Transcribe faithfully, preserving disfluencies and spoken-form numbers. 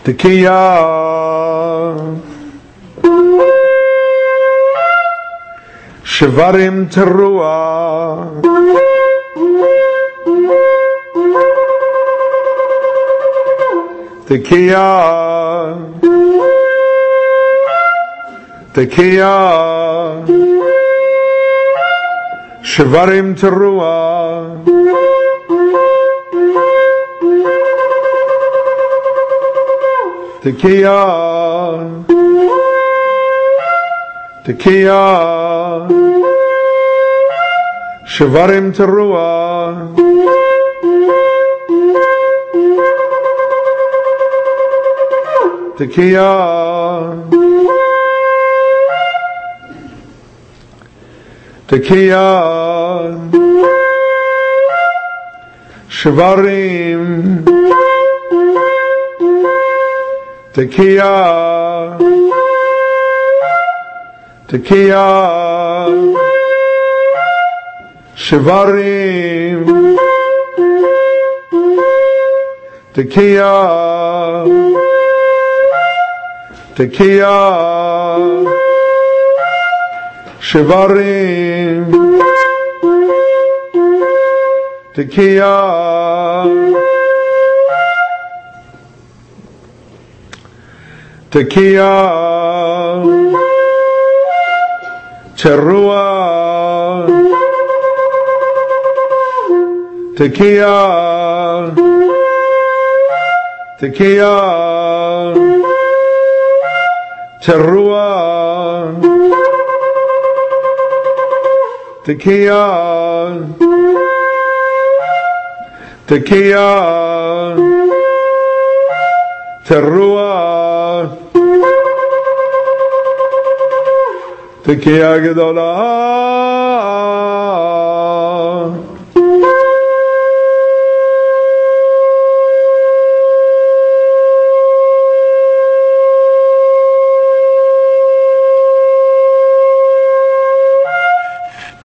Tekiah Shvarim Teruah Tekiah Tekiah Shvarim Teruah Tekiah Tekiah Shvarim Teruah Tekiah Tekiah Shvarim Tekiah Tekiah Shvarim Tekiah Tekiah Shvarim Tekiah Tekiah Teruah Tekiah Tekiah Teruah Tekiah Tekiah Teruah Tekiah Gedolah